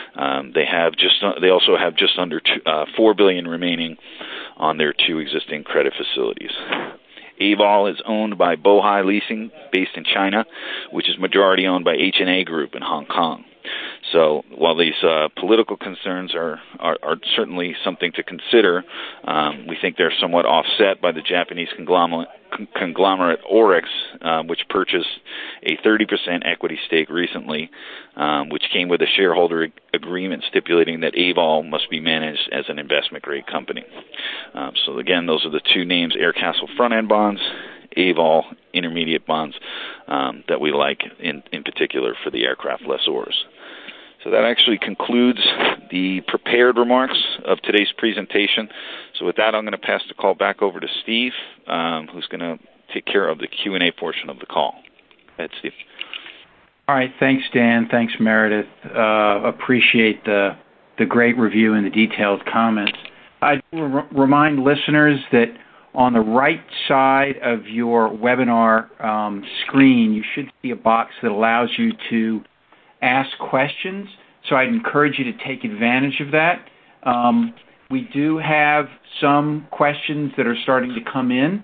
They also have just under $4 billion remaining on their 2 existing credit facilities. AVOL is owned by Bohai Leasing, based in China, which is majority owned by H&A Group in Hong Kong. So while these political concerns are certainly something to consider, we think they're somewhat offset by the Japanese conglomerate Oryx, which purchased a 30% equity stake recently, which came with a shareholder agreement stipulating that AVOL must be managed as an investment-grade company. So again, those are the 2 names, Aircastle front-end bonds, AVOL intermediate bonds that we like in particular for the aircraft lessors. So that actually concludes the prepared remarks of today's presentation. So with that, I'm going to pass the call back over to Steve, who's going to take care of the Q&A portion of the call. Go ahead, Steve. All right. Thanks, Dan. Thanks, Meredith. Appreciate the great review and the detailed comments. I remind listeners that on the right side of your webinar screen, you should see a box that allows you to ask questions. So I'd encourage you to take advantage of that. We do have some questions that are starting to come in.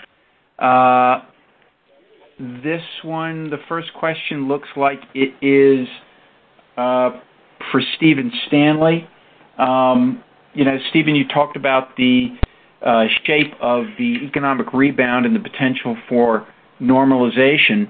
This one, the first question looks like it is for Stephen Stanley. Stephen, you talked about the shape of the economic rebound and the potential for normalization,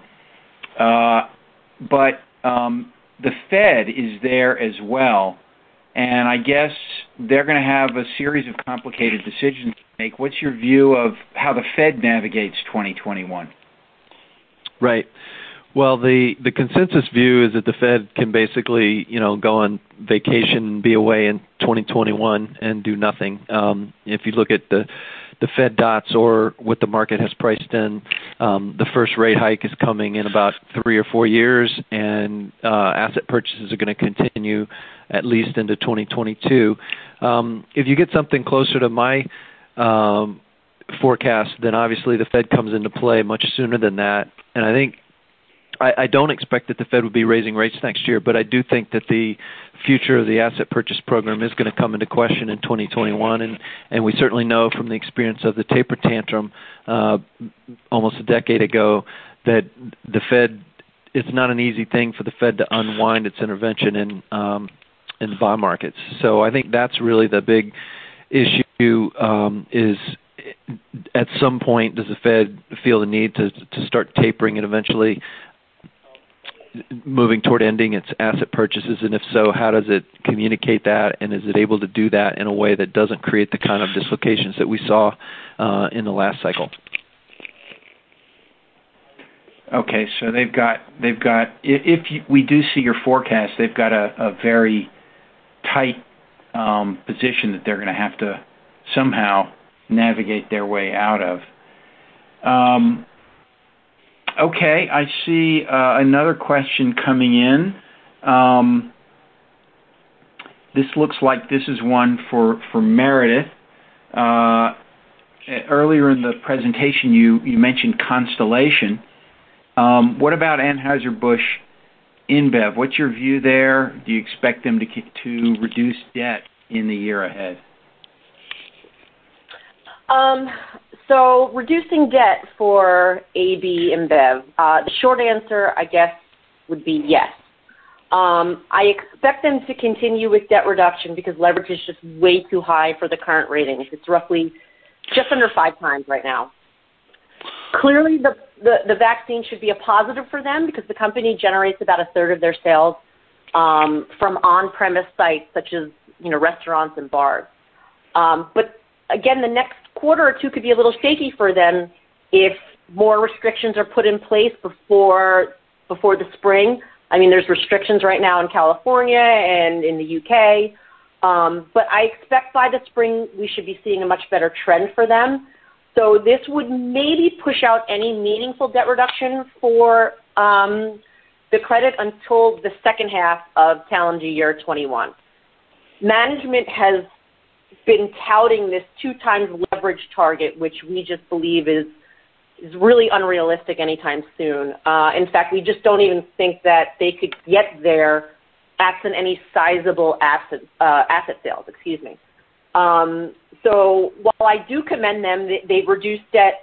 but the Fed is there as well, and I guess they're going to have a series of complicated decisions to make. What's your view of how the Fed navigates 2021? Right. Well, the consensus view is that the Fed can basically, go on vacation and be away in 2021 and do nothing. If you look at the Fed dots or what the market has priced in, the first rate hike is coming in about 3 or 4 years, and asset purchases are going to continue at least into 2022. If you get something closer to my forecast, then obviously the Fed comes into play much sooner than that. And I think I don't expect that the Fed would be raising rates next year, but I do think that the future of the asset purchase program is going to come into question in 2021, and we certainly know from the experience of the taper tantrum almost a decade ago that the Fed, it's not an easy thing for the Fed to unwind its intervention in the bond markets. So I think that's really the big issue is at some point does the Fed feel the need to start tapering and eventually moving toward ending its asset purchases? And if so, how does it communicate that? And is it able to do that in a way that doesn't create the kind of dislocations that we saw in the last cycle? Okay, so they've got. We do see your forecast, they've got a very tight position that they're going to have to somehow navigate their way out of. Okay, I see another question coming in. This looks like this is one for Meredith. Earlier in the presentation, you mentioned Constellation. What about Anheuser-Busch InBev? What's your view there? Do you expect them to reduce debt in the year ahead? So reducing debt for AB InBev, the short answer, I guess, would be yes. I expect them to continue with debt reduction because leverage is just way too high for the current ratings. It's roughly just under 5 times right now. Clearly, the vaccine should be a positive for them because the company generates about a third of their sales from on-premise sites such as restaurants and bars. But again, the next quarter or two could be a little shaky for them if more restrictions are put in place before the spring. I mean, there's restrictions right now in California and in the UK, but I expect by the spring we should be seeing a much better trend for them. So this would maybe push out any meaningful debt reduction for the credit until the second half of calendar year 21. Management has been touting this 2 times leverage target, which we just believe is really unrealistic anytime soon. In fact, we just don't even think that they could get there absent any sizable asset sales. So while I do commend them, they've reduced debt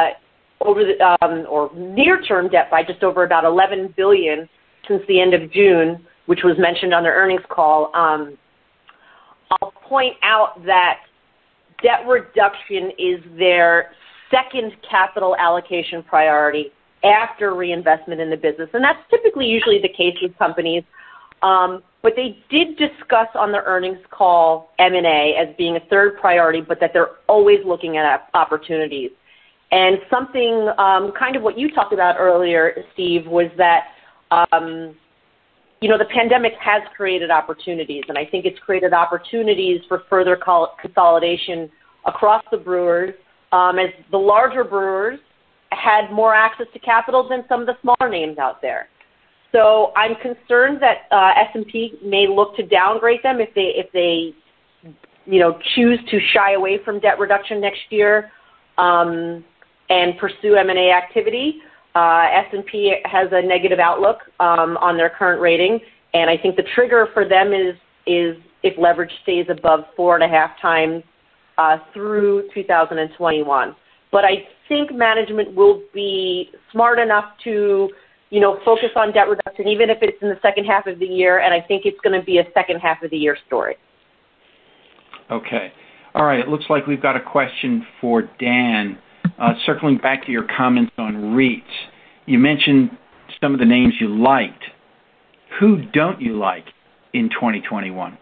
or near-term debt by just over about $11 billion since the end of June, which was mentioned on their earnings call. I'll point out that debt reduction is their second capital allocation priority after reinvestment in the business, and that's typically usually the case with companies. But they did discuss on the earnings call M&A as being a third priority, but that they're always looking at opportunities. And something kind of what you talked about earlier, Steve, was that the pandemic has created opportunities, and I think it's created opportunities for further consolidation across the brewers as the larger brewers had more access to capital than some of the smaller names out there. So I'm concerned that S&P may look to downgrade them if they choose to shy away from debt reduction next year and pursue M&A activity. S&P has a negative outlook on their current rating, and I think the trigger for them is if leverage stays above 4.5 times through 2021. But I think management will be smart enough to focus on debt reduction, even if it's in the second half of the year, and I think it's going to be a second half of the year story. Okay. All right. It looks like we've got a question for Dan. Circling back to your comments on REITs, you mentioned some of the names you liked. Who don't you like in 2021?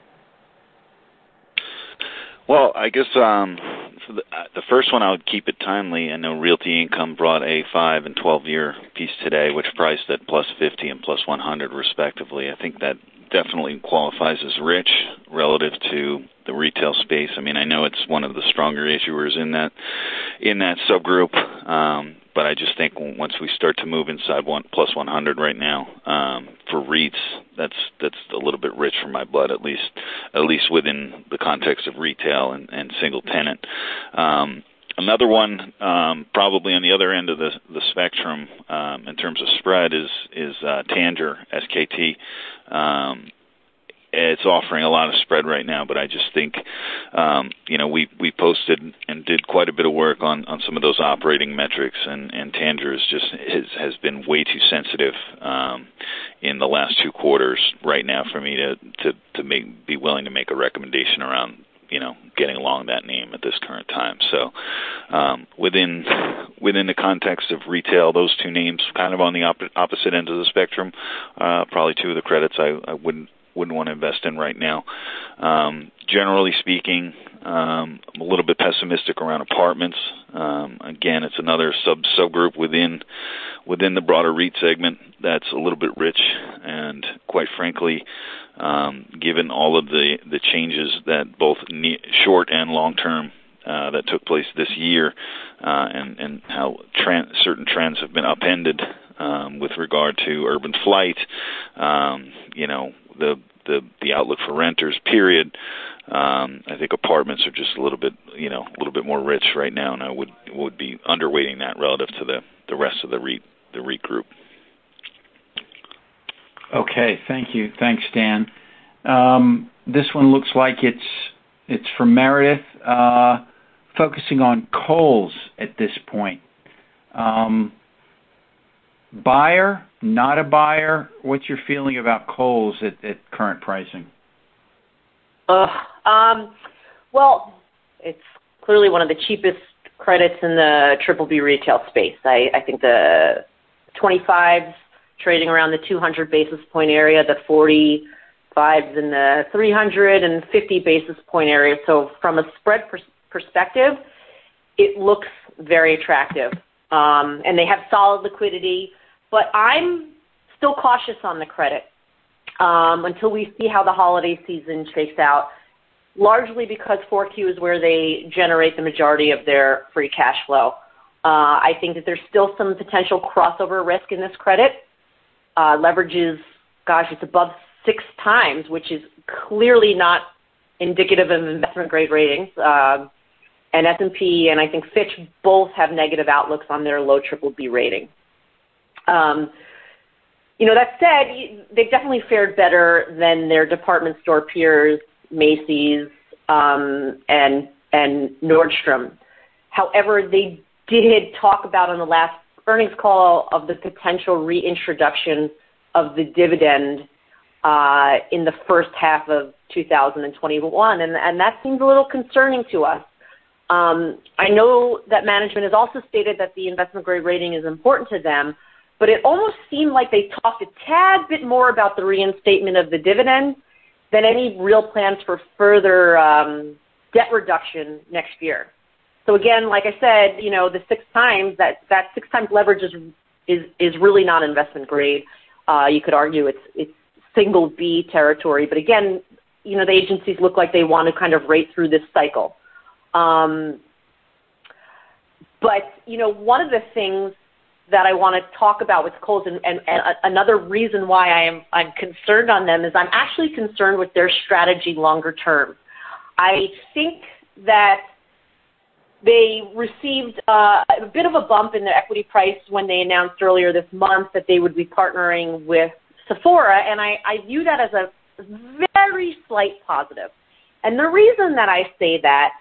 Well, I guess for the first one, I would keep it timely. I know Realty Income brought a 5- and 12-year piece today, which priced at plus 50 and plus 100 respectively. I think that definitely qualifies as rich relative to the retail space. I mean, I know it's one of the stronger issuers in that subgroup, but I just think once we start to move inside plus 100 right now for REITs, that's a little bit rich for my blood, at least within the context of retail and single tenant. Another one, probably on the other end of the spectrum in terms of spread, is Tanger, SKT. It's offering a lot of spread right now, but I just think, we posted and did quite a bit of work on some of those operating metrics, and Tanger has been way too sensitive in the last 2 quarters right now for me to be willing to make a recommendation around getting along that name at this current time. So within the context of retail, those two names kind of on the opposite end of the spectrum, probably two of the credits I wouldn't want to invest in right now. Generally speaking, I'm a little bit pessimistic around apartments. Again, it's another subgroup within the broader REIT segment that's a little bit rich, and quite frankly, given all of the changes that both short and long term that took place this year, and how certain trends have been upended with regard to urban flight, the outlook for renters, period. I think apartments are just a little bit more rich right now, and I would be underweighting that relative to the rest of the REIT group. Okay, thank you. Thanks, Dan. This one looks like it's from Meredith, focusing on Kohl's at this point. Buyer, not a buyer? What's your feeling about Kohl's at current pricing? Well, it's clearly one of the cheapest credits in the BBB retail space. I think the 25s trading around the 200 basis point area, the 45s in the 350 basis point area. So from a spread perspective, it looks very attractive. And they have solid liquidity, but I'm still cautious on the credit until we see how the holiday season shakes out, largely because 4Q is where they generate the majority of their free cash flow. I think that there's still some potential crossover risk in this credit. Leverage is, it's above 6 times, which is clearly not indicative of investment-grade ratings. And S&P and I think Fitch both have negative outlooks on their low BBB rating. That said, they've definitely fared better than their department store peers, Macy's, and Nordstrom. However, they did talk about on the last earnings call of the potential reintroduction of the dividend in the first half of 2021, and that seems a little concerning to us. I know that management has also stated that the investment grade rating is important to them, but it almost seemed like they talked a tad bit more about the reinstatement of the dividend than any real plans for further debt reduction next year. So again, like I said, the 6 times, that 6 times leverage is really not investment grade. You could argue it's single B territory, but again, the agencies look like they want to kind of rate through this cycle. But one of the things that I want to talk about with Kohl's, and another reason why I'm concerned on them is I'm actually concerned with their strategy longer term. I think that they received a bit of a bump in their equity price when they announced earlier this month that they would be partnering with Sephora, and I view that as a very slight positive. And the reason that I say that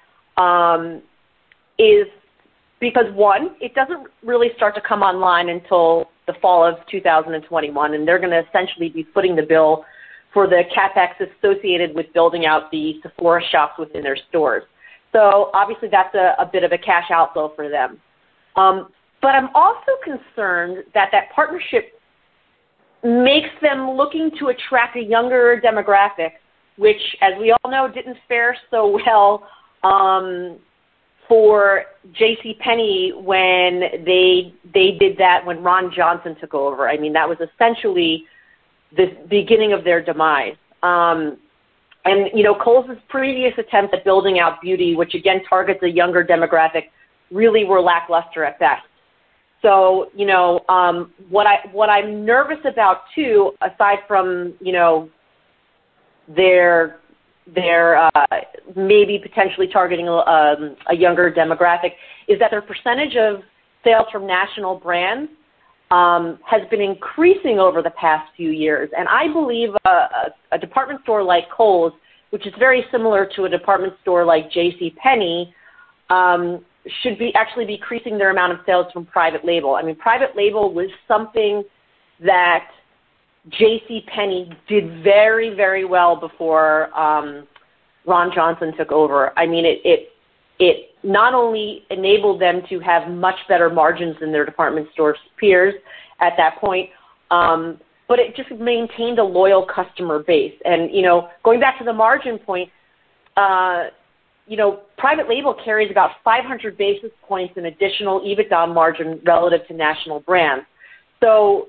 is because, one, it doesn't really start to come online until the fall of 2021, and they're going to essentially be footing the bill for the CapEx associated with building out the Sephora shops within their stores. So obviously that's a bit of a cash outflow for them. But I'm also concerned that partnership makes them looking to attract a younger demographic, which, as we all know, didn't fare so well for JCPenney when they did that when Ron Johnson took over. I mean, that was essentially the beginning of their demise. And, Kohl's previous attempts at building out beauty, which again targets a younger demographic, really were lackluster at best. So, what I'm nervous about too, aside from, their maybe potentially targeting a younger demographic, is that their percentage of sales from national brands has been increasing over the past few years. And I believe a department store like Kohl's, which is very similar to a department store like JCPenney, should be actually decreasing their amount of sales from private label. I mean, private label was something that JCPenney did very, very well before Ron Johnson took over. I mean, it not only enabled them to have much better margins than their department store peers at that point, but it just maintained a loyal customer base. And, going back to the margin point, private label carries about 500 basis points in additional EBITDA margin relative to national brands. So,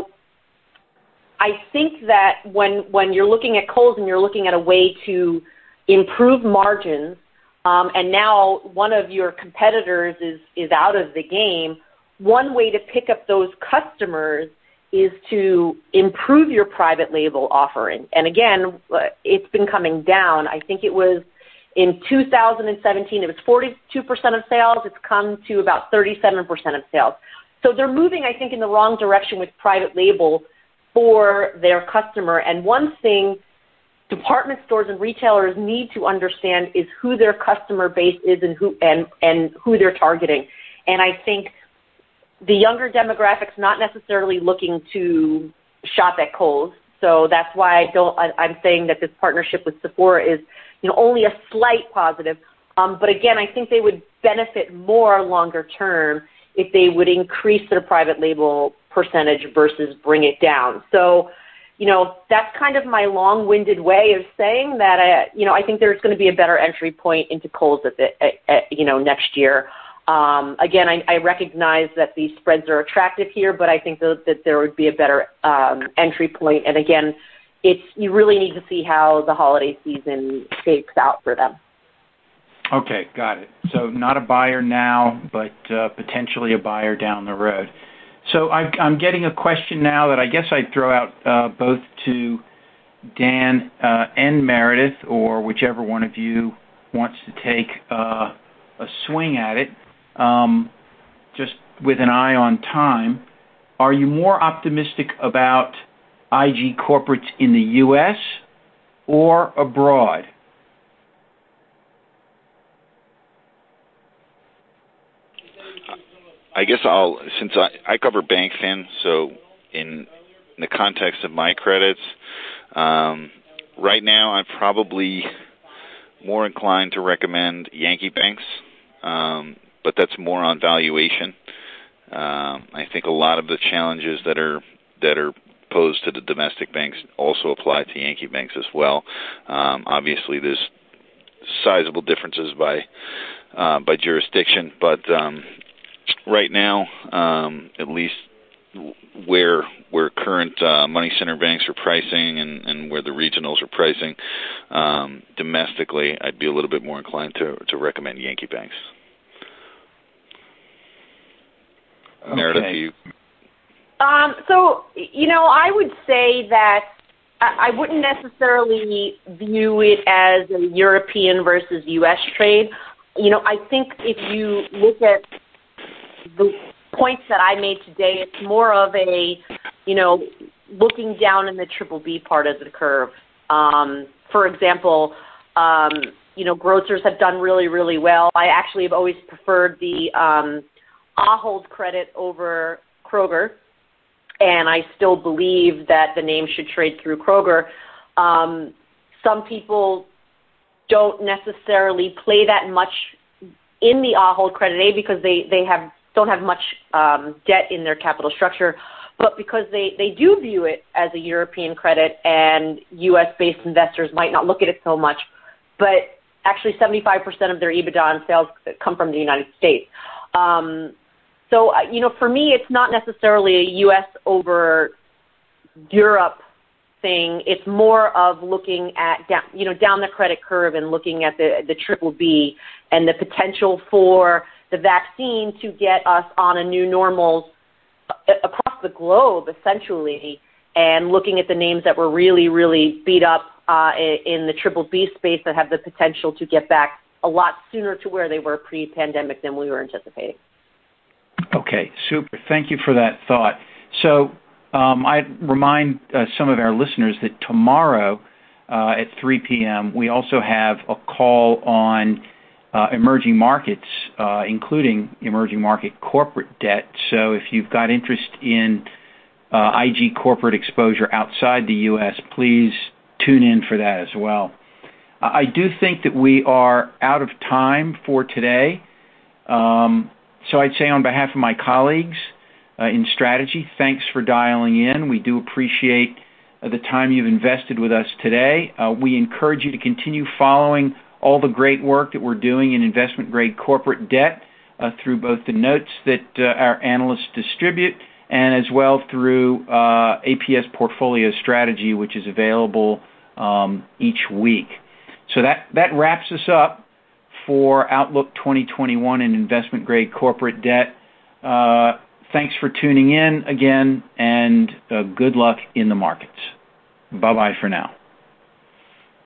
I think that when you're looking at Kohl's and you're looking at a way to improve margins, and now one of your competitors is out of the game, one way to pick up those customers is to improve your private label offering. And again, it's been coming down. I think it was in 2017, it was 42% of sales. It's come to about 37% of sales. So they're moving, I think, in the wrong direction with private label for their customer. And one thing department stores and retailers need to understand is who their customer base is and who they're targeting. And I think the younger demographics not necessarily looking to shop at Kohl's. So that's why I'm saying that this partnership with Sephora is, only a slight positive. But again, I think they would benefit more longer term if they would increase their private label percentage versus bring it down. So, that's kind of my long-winded way of saying that, I think there's going to be a better entry point into Kohl's next year. Again, I recognize that these spreads are attractive here, but I think that there would be a better entry point. And again, you really need to see how the holiday season shakes out for them. Okay, got it. So not a buyer now, but potentially a buyer down the road. So I'm getting a question now that I guess I'd throw out both to Dan and Meredith, or whichever one of you wants to take a swing at it, just with an eye on time. Are you more optimistic about IG corporates in the U.S. or abroad? I guess since I cover BankFin, so in the context of my credits, right now I'm probably more inclined to recommend Yankee banks, but that's more on valuation. I think a lot of the challenges that are posed to the domestic banks also apply to Yankee banks as well. Obviously, there's sizable differences by jurisdiction, but right now, at least where current money center banks are pricing and where the regionals are pricing domestically, I'd be a little bit more inclined to recommend Yankee banks. Okay. Meredith, do you? So, I would say that I wouldn't necessarily view it as a European versus U.S. trade. I think if you look at the points that I made today, it's more of a, looking down in the triple B part of the curve. For example, grocers have done really, really well. I actually have always preferred the Ahold credit over Kroger, and I still believe that the name should trade through Kroger. Some people don't necessarily play that much in the Ahold credit A because they don't have much debt in their capital structure, but because they do view it as a European credit, and U.S.-based investors might not look at it so much, but actually 75% of their EBITDA and sales come from the United States. So, for me, it's not necessarily a U.S. over Europe thing. It's more of looking at down the credit curve and looking at the triple B and the potential for the vaccine to get us on a new normal across the globe, essentially, and looking at the names that were really, really beat up in the triple B space that have the potential to get back a lot sooner to where they were pre-pandemic than we were anticipating. Okay, super. Thank you for that thought. So I remind some of our listeners that tomorrow at 3 p.m. we also have a call on emerging markets, including emerging market corporate debt. So if you've got interest in IG corporate exposure outside the U.S., please tune in for that as well. I do think that we are out of time for today. So I'd say on behalf of my colleagues in strategy, thanks for dialing in. We do appreciate the time you've invested with us today. We encourage you to continue following all the great work that we're doing in investment-grade corporate debt through both the notes that our analysts distribute and as well through APS Portfolio Strategy, which is available each week. So that wraps us up for Outlook 2021 in investment-grade corporate debt. Thanks for tuning in again, and good luck in the markets. Bye-bye for now.